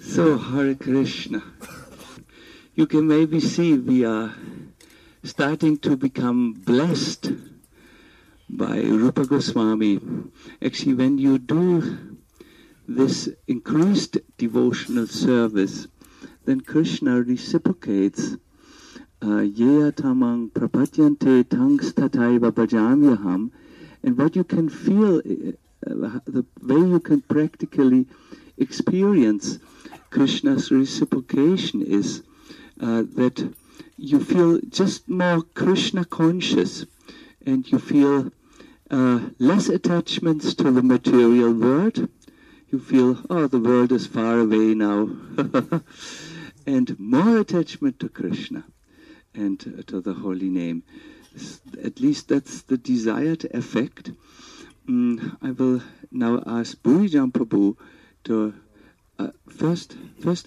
So, Hare Krishna. You can maybe see we are starting to become blessed by Rupa Goswami. Actually, when you do this increased devotional service, then Krishna reciprocates. Yeya tamang prapadyante tangs tataiva bhajamyaham. And what you can feel, the way you can practically experience Krishna's reciprocation is that you feel just more Krishna conscious, and you feel less attachments to the material world. You feel, oh, the world is far away now. And more attachment to Krishna and to the holy name. At least that's the desired effect. I will now ask Bhurijam Prabhu to First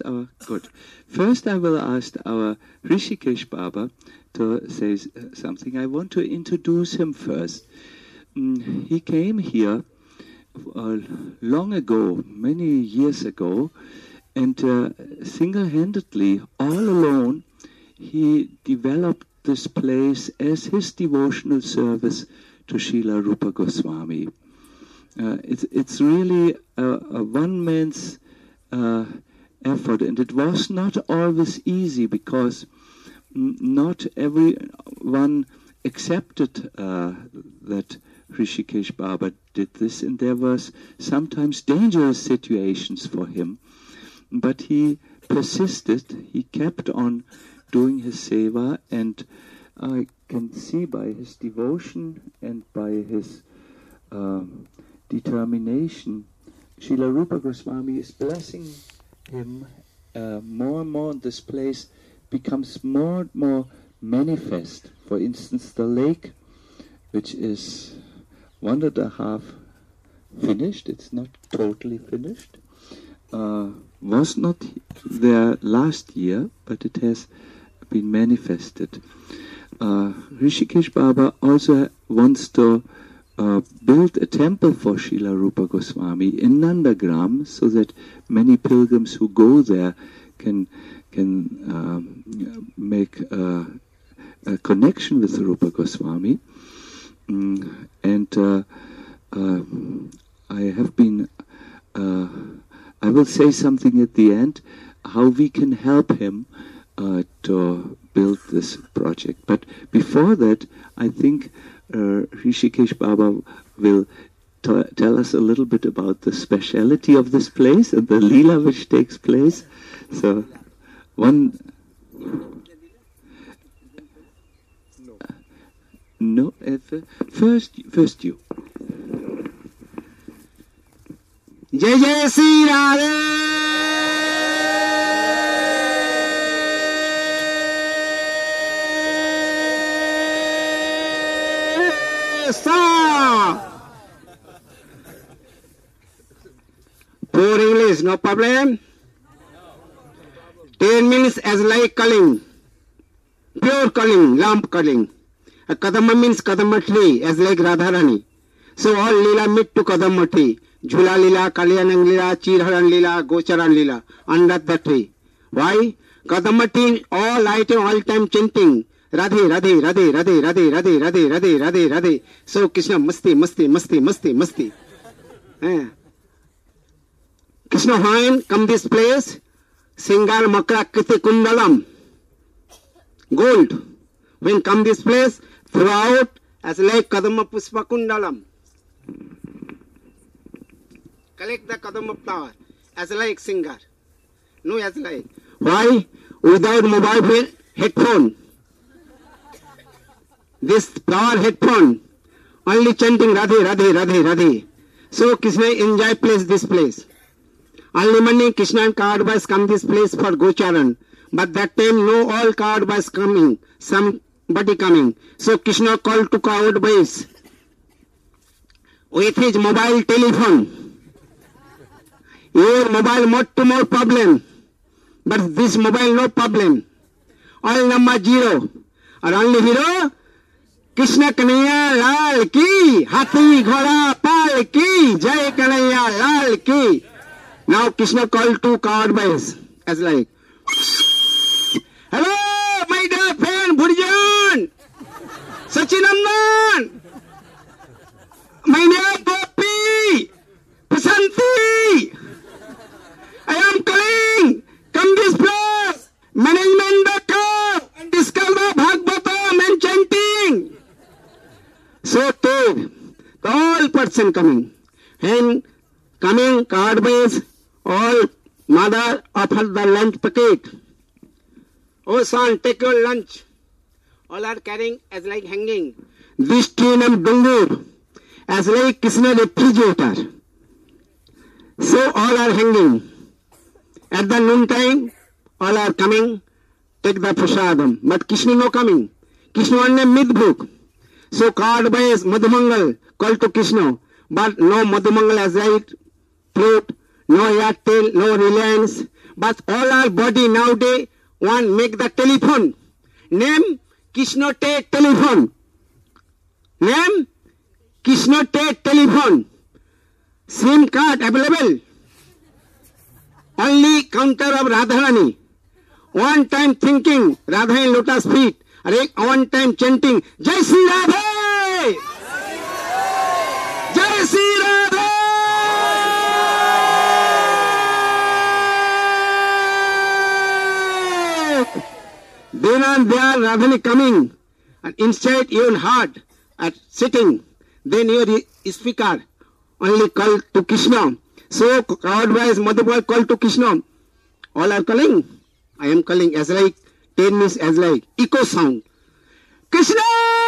I will ask our Rishikesh Baba to say something. I want to introduce him first. He came here long ago, many years ago, and single-handedly, all alone, he developed this place as his devotional service to Srila Rupa Goswami. It's really a one-man's effort, and it was not always easy because not everyone accepted that Rishikesh Baba did this, and there was sometimes dangerous situations for him. But he persisted, he kept on doing his seva, and I can see by his devotion and by his determination, Srila Rupa Goswami is blessing him more and more. This place becomes more and more manifest. For instance, the lake, which is 1.5 finished, it's not totally finished, was not there last year, but it has been manifested. Rishikesh Baba also wants to build a temple for Srila Rupa Goswami in Nandagram, so that many pilgrims who go there can make a connection with Rupa Goswami. And I have been, I will say something at the end, how we can help him to build this project. But before that, I think Rishikesh Baba will tell us a little bit about the speciality of this place and the Leela which takes place. So, first you. Jai Jai Sri Radhe! Poor English, no problem. 10 minutes as like calling, pure calling, lamp calling. A Kadamba means Kadamba tree, as like Radharani. So all Leela meet to Kadamba tree. Jhula Leela, Kalyanang Leela, Chirharan Leela, Gocharan Leela, under the tree. Why? Kadamba tree, all item, all time chanting. Radhe, Radhe, Radhe, Radhe, Radhe, Radhe, Radhe, Radhe, Radhe, Radhe. So Krishna, Masti, Masti, Masti, Masti, Masti. Krishna Bhagavan come this place, Singal Makra Kriti Kundalam, gold. When come this place, throughout as like Kadamba Puspa Kundalam. Collect the Kadamba flower as like singer. No as like. Why? Without mobile headphone. This flower headphone, only chanting Radhe, Radhe, Radhe, Radhe. So Krishna enjoy place this place. Only morning Krishna and coward boys come this place for Gocharan. But that time no all coward boys coming. Somebody coming. So Krishna called to coward boys with his mobile telephone. Your mobile more to more problem. But this mobile no problem. All number 0. Or only hero. Krishna Kanhaiya Lal ki, Hathi Ghoda Pal ki, Jai Kanhaiya Lal ki. Now Krishna called two coward boys as like, hello, my dear friend Bhurijan, Sachinandan, my dear Gopi, Prasanti, I am calling, come this place, management the cow and discover Bhagavatam and chanting. So too, the all person coming, and coming card base, all mother offered the lunch packet. Oh son, take your lunch. All are carrying as like hanging. This train of Dungur as like Krishna refrigerator. So all are hanging. At the noon time, all are coming, take the prasadam. But Krishna no coming. Krishna only mid-book. So card base Madhumangal called to Krishna. But no Madhumangal as right flute, no Airtel, no Reliance. But all our body nowadays one make the telephone. Name Krishna take telephone. Name Krishna take telephone. SIM card available. Only counter of Radharani. One time thinking Radha in lotus feet. One time chanting Jai Sri Radhe! Jai Sri Radhe! Then and there Radhani coming, and inside your heart at sitting, then your speaker only called to Krishna. So crowd-wise Madhubal called to Krishna. All are calling. I am calling as like 10 minutes as like echo sound. Krishna!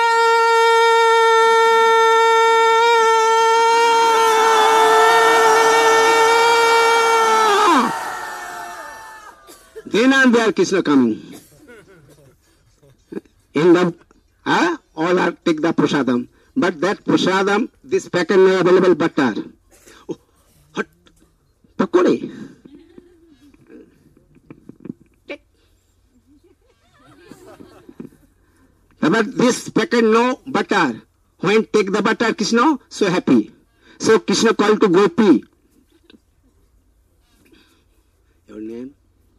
Then and there Krishna coming. In the all are take the prasadam. But that prasadam, this packet no available butter. Oh, hot pakode. Take. But this packet no butter. When take the butter, Krishna so happy. So Krishna called to Gopi. Your name?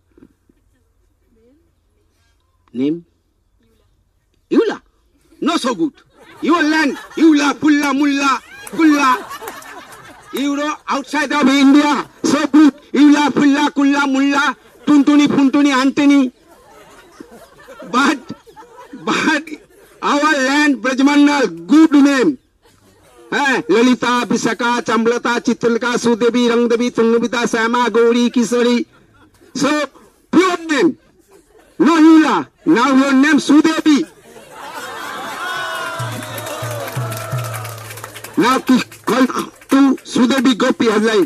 Name? Eula. No so good. Your land, Eula, Pulla, Mulla, Kulla. Euro outside of India. So good. Eula, Pulla, Kulla, Mulla, Tuntuni, Puntuni, Antony. But our land, Brajmandal, good name. Lalita, Bisaka, Chamblata, Chitralka, Sudevi, Rangdevi, Tungabita, Sama, Gauri, Kisari. So, pure name. No Eula. Now your name Sudevi. Now call to Sudevi Gopi as like,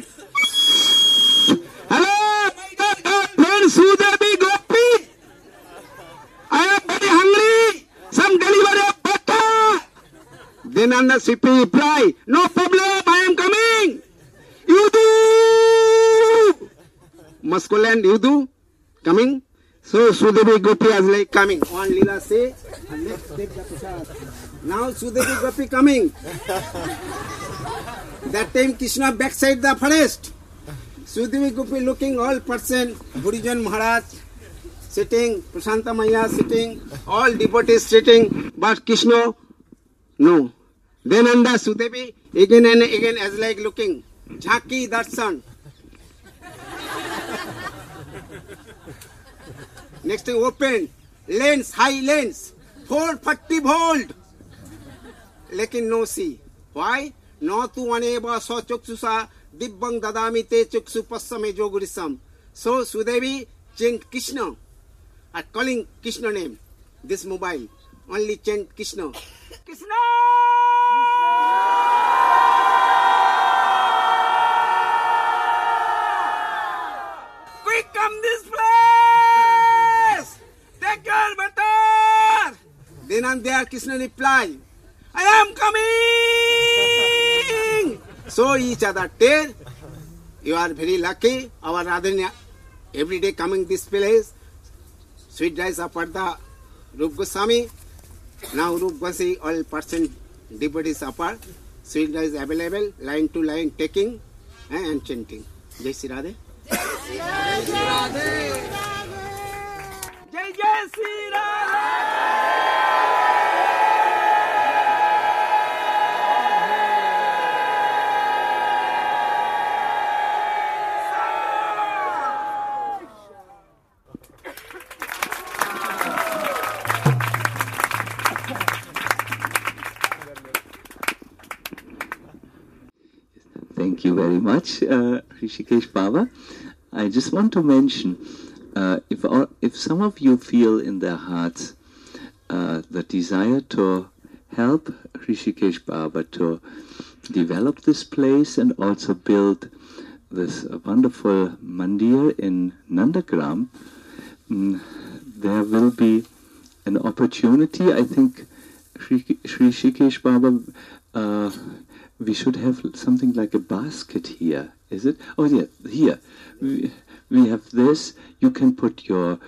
hello, my friend Sudevi Gopi. I am very hungry. Some delivery of butter. Then on the CP reply, no problem, I am coming. You do. Masculine, you do. Coming. So Sudevi Gopi as like coming. One Leela say, and let's take the prasad. Now Sudevi Gopi coming. That time Krishna backside the forest. Sudevi Gopi looking all person, Bhurijan Maharaj sitting, Prasanta Maya sitting, all devotees sitting, but Krishna, no. Then under Sudevi, again and again as like looking, Jhaki Darshan. Next thing open, lens, high lens, 440 volt. Lekin no see. Why? No tu aneba so chuksusa dibbang dadami te chuksu passame jogurisam. So Sudevi chant Krishna. Are calling Krishna name. This mobile. Only chant Krishna. Krishna! Quick come this place! Take your butter! Then and there Krishna reply, I am coming! So each other tell, you are very lucky. Our Radharani every day coming this place. Sweet rice of the Rup Goswami. Now Rup Goswami all person devotees apart. Sweet rice available, line to line taking and chanting. Jai Sri Radhe. Jai Jai Shri Radhe. Thank you very much, Hrishikesh Baba. I just want to mention, if some of you feel in their hearts the desire to help Hrishikesh Baba to develop this place and also build this wonderful mandir in Nandagram, there will be an opportunity. I think Hrishikesh Baba, we should have something like a basket here, is it? Oh yeah, here. We have this. You can put your...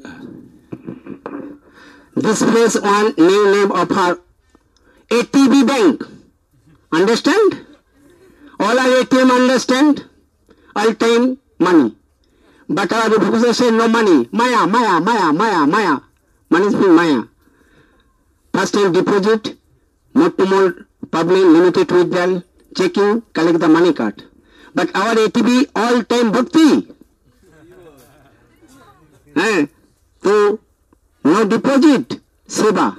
This place one name of our ATB bank. Understand? All our ATM understand? All time money. But our Rupa say no money. Maya, Maya, Maya, Maya, Maya. Money is being Maya. First time deposit, not to more public limited withdrawal, checking, collect the money card. But our ATB all time bhakti. So no deposit, seva.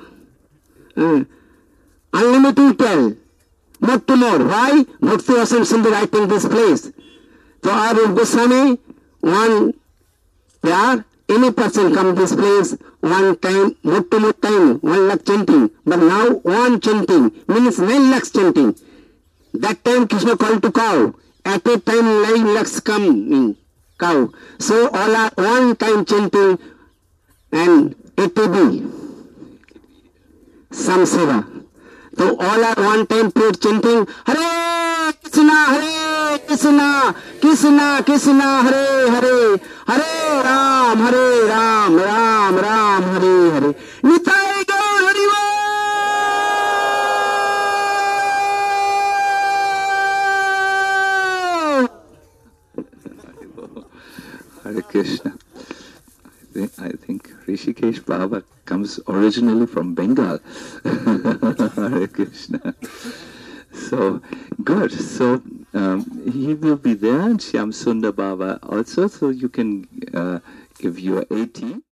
Unlimited tell. More to more. Why? Bhakti Asam Sundar right in this place. So our Goswami, one pyar, any person come this place, one time, more to more time, 1 lakh chanting. But now one chanting means 9 lakhs chanting. That time Krishna called to cow. At a time 9 lakhs come in cow. So all are one time chanting and ATB, Samsara. So all are one time played chanting Hare Krishna, Krishna Krishna, Hare Hare, Hare Ram, Ram Ram, Hare Hare. Nitai Gaur Haribo. Hare Krishna. I think Hrishikesh Baba comes originally from Bengal. Hare Krishna. So, good. So, he will be there, and Shyam Sundar Baba also, so you can give your AT.